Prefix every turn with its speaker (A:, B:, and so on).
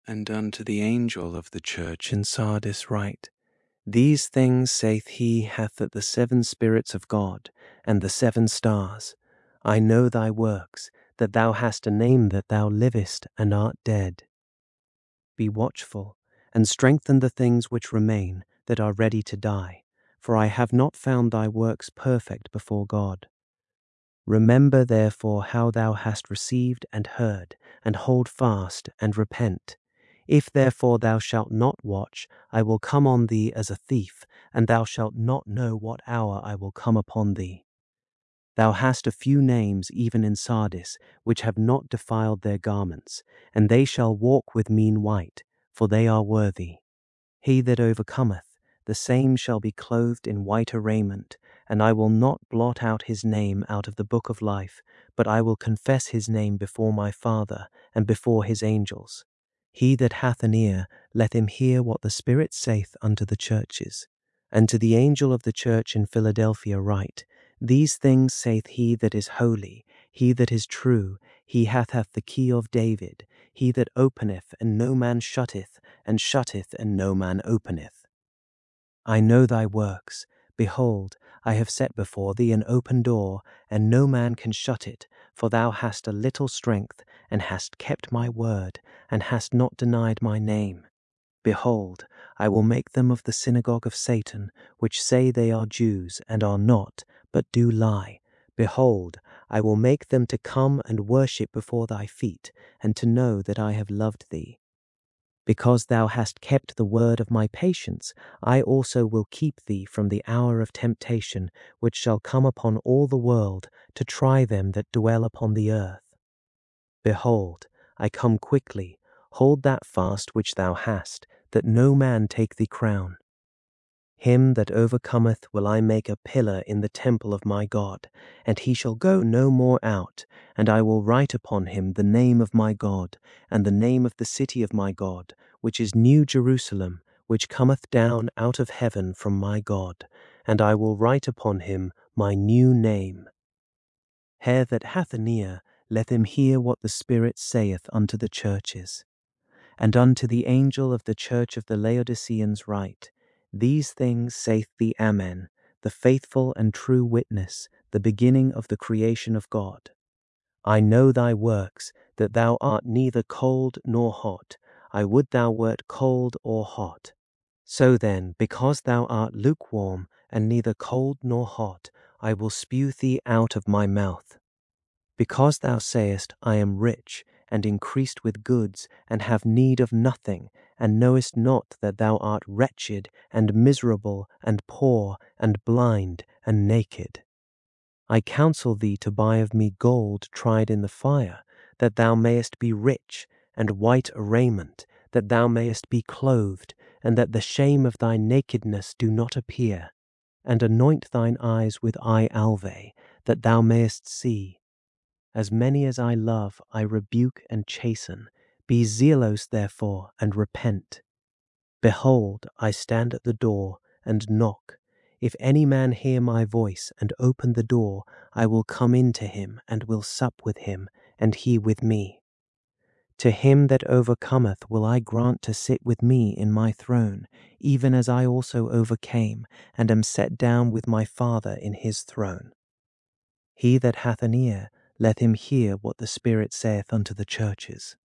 A: And unto the angel of the church in Sardis write, These things saith he hath the 7 spirits of God, and the 7 stars. I know thy works, that thou hast a name that thou livest and art dead. Be watchful, and strengthen the things which remain, that are ready to die, for I have not found thy works perfect before God. Remember therefore how thou hast received and heard, and hold fast, and repent. If therefore thou shalt not watch, I will come on thee as a thief, and thou shalt not know what hour I will come upon thee. Thou hast a few names even in Sardis, which have not defiled their garments, and they shall walk with mean white, for they are worthy. He that overcometh, the same shall be clothed in whiter raiment, and I will not blot out his name out of the book of life, but I will confess his name before my Father and before his angels. He that hath an ear, let him hear what the Spirit saith unto the churches. And to the angel of the church in Philadelphia write, These things saith he that is holy, he that is true, he hath the key of David, he that openeth and no man shutteth, and shutteth and no man openeth. I know thy works. Behold, I have set before thee an open door, and no man can shut it, for thou hast a little strength, and hast kept my word, and hast not denied my name. Behold, I will make them of the synagogue of Satan, which say they are Jews, and are not, but do lie. Behold, I will make them to come and worship before thy feet, and to know that I have loved thee. Because thou hast kept the word of my patience, I also will keep thee from the hour of temptation, which shall come upon all the world, to try them that dwell upon the earth. Behold, I come quickly. Hold that fast which thou hast, that no man take thee crown. Him that overcometh will I make a pillar in the temple of my God, and he shall go no more out, and I will write upon him the name of my God, and the name of the city of my God, which is New Jerusalem, which cometh down out of heaven from my God, and I will write upon him my new name. He that hath an ear, let him hear what the Spirit saith unto the churches. And unto the angel of the church of the Laodiceans write, These things saith the Amen, the faithful and true witness, the beginning of the creation of God. I know thy works, that thou art neither cold nor hot. I would thou wert cold or hot. So then, because thou art lukewarm, and neither cold nor hot, I will spew thee out of my mouth. Because thou sayest, I am rich, and increased with goods, and have need of nothing, and knowest not that thou art wretched, and miserable, and poor, and blind, and naked. I counsel thee to buy of me gold tried in the fire, that thou mayest be rich, and white raiment, that thou mayest be clothed, and that the shame of thy nakedness do not appear. And anoint thine eyes with eye alve, that thou mayest see. As many as I love, I rebuke and chasten. Be zealous therefore, and repent. Behold, I stand at the door, and knock. If any man hear my voice, and open the door, I will come in to him, and will sup with him, and he with me. To him that overcometh will I grant to sit with me in my throne, even as I also overcame, and am set down with my Father in his throne. He that hath an ear, let him hear what the Spirit saith unto the churches.